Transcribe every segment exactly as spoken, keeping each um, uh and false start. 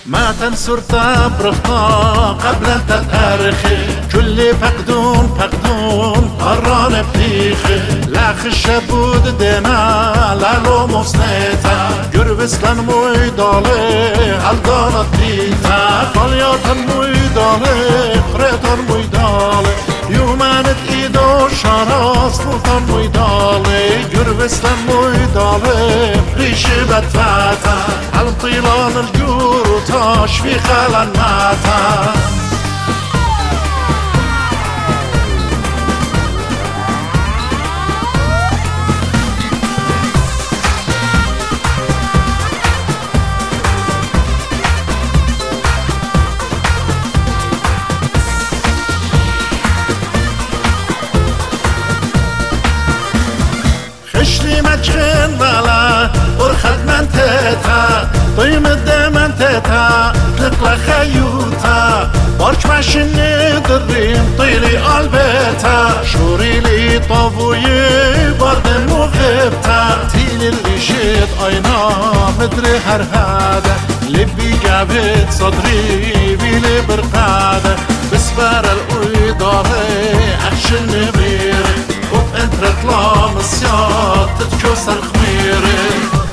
ما تنسر تبرخنا قبل أن تتأرخي كل فقدون فقدون قران بتيخي لاخ الشبود دينا لالو مصنيتا قربسلان مويدالي هلدانت ديتا قلياتن مويدالي قريتن مويدالي يومانت ايدو شارا سلطان مويدالي قربسلان مويدالي ريشي بدفاتا علم طيلان الجور وتاش في خلال ماتا خشلي مجخن ولا ورخد من تتا طيم الدمن تتا تطلع خيوتا بارش ماشيني دريم طيلي قلبتا شوري لي طافوي برد مغبتا تيلي اللي شيت اينا مدري هر هذا لبي جابت صدري بيلي برقادة بسبار القيداري اخشن بيري وانت رطلع مسيات تتكسر خميري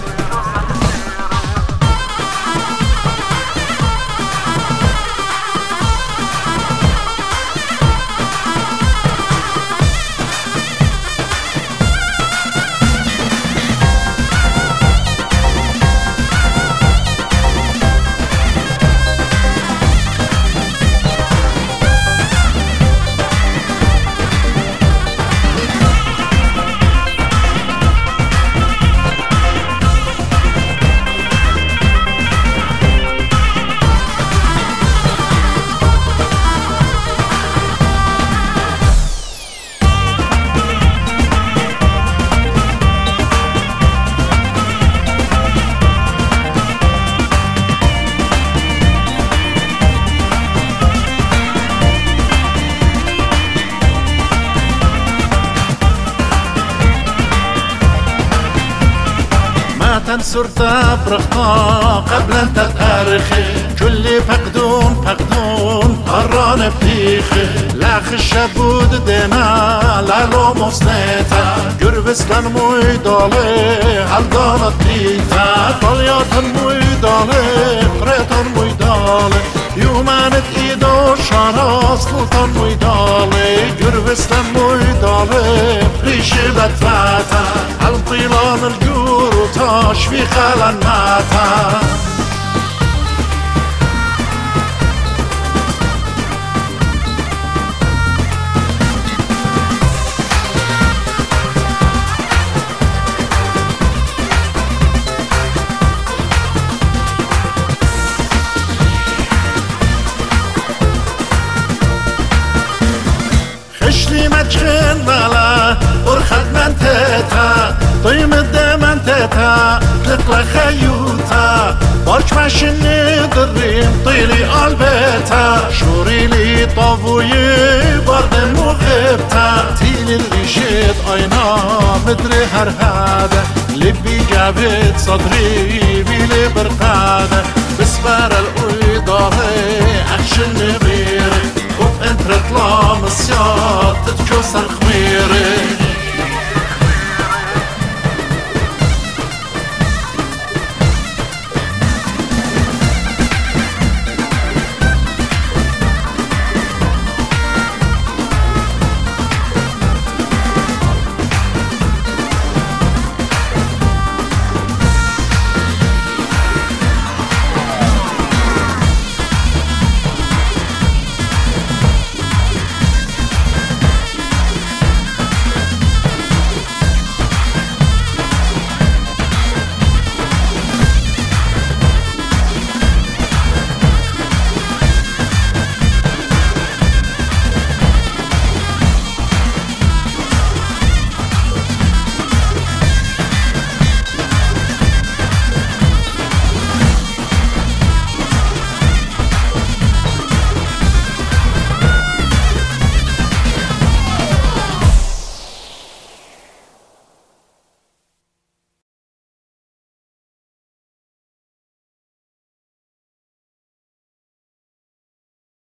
تنسر تبرخنا قبل أن تتأرخي كل فقدون فقدون قران بتيخي لاخ الشبود دينا لالو مصنيتا قربسلان مويدالي هلدانت ديتا طلياتن مويدالي قريتن مويدالي يومانت ايدو شارا سلطان مويدالي قربسلان مويدالي ريشي بدفاتا علم طيلان الجور وتاش في خلال ماتا خشلي مجخن ولا ورخد من تتا طيم الدمن تتا تطلع خيوتا بارش ماشيني دريم طيلي قلبتا شوري لي طافوي برد مغبتا تيلي اللي شيت اينا مدري هر هذا لبي جابت صدري بيلي برقادة بسبار القيداري اخشن بيري وانت رطلع مسيات تتكسر خميري